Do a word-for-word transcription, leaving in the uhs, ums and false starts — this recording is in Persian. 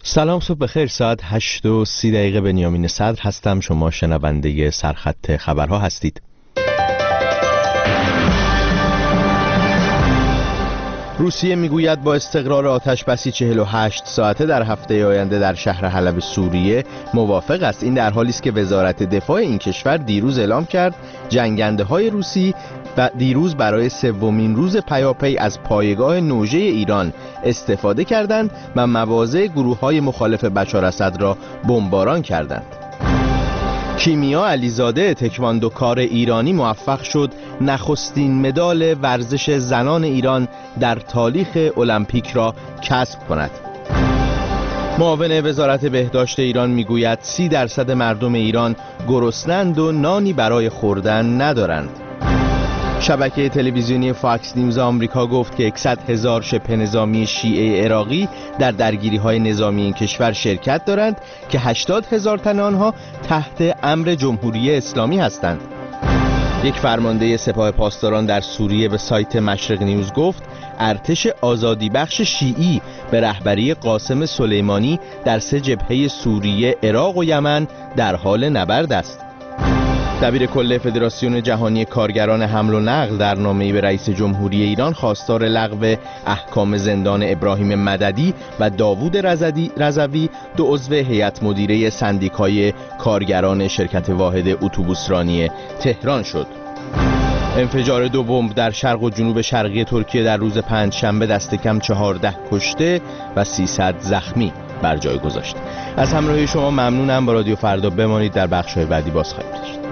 سلام، صبح بخیر. ساعت هشت و سی دقیقه. بنیامین صدر هستم. شما شنونده سرخط خبرها هستید. روسیه میگوید با استقرار آتش بسی چهل و هشت ساعته در هفته آینده در شهر حلب سوریه موافق است. این در حالی است که وزارت دفاع این کشور دیروز اعلام کرد جنگنده های روسی و دیروز برای سومین روز پیاپی از پایگاه نوژه ایران استفاده کردند و مواضع گروه های مخالف بشار اسد را بمباران کردند. کیمیا علیزاده تکواندوکار ایرانی موفق شد نخستین مدال ورزش زنان ایران در تاریخ المپیک را کسب کند. معاون وزارت بهداشت ایران میگوید سی درصد مردم ایران گرسنه‌اند و نانی برای خوردن ندارند. شبکه تلویزیونی فاکس نیوز آمریکا گفت که صد هزار شبه نظامی شیعه عراقی در درگیری‌های نظامی این کشور شرکت دارند که هشتاد هزار تن آنها تحت امر جمهوری اسلامی هستند. یک فرمانده سپاه پاسداران در سوریه به سایت مشرق نیوز گفت ارتش آزادی بخش شیعی به رهبری قاسم سلیمانی در سه جبهه سوریه، عراق و یمن در حال نبرد است. دبیر کل فدراسیون جهانی کارگران حمل و نقل در نامه‌ای به رئیس جمهوری ایران خواستار لغو احکام زندان ابراهیم مددی و داوود رضوی، دو عضو هیئت مدیره سندیکای کارگران شرکت واحد اتوبوسرانی تهران شد. انفجار دو بمب در شرق و جنوب شرقی ترکیه در روز پنجشنبه دست کم چهارده کشته و سیصد زخمی بر جای گذاشت. از همراهی شما ممنونم. با رادیو فردا بمانید. در بخش‌های بعدی باز خواهیم داشت.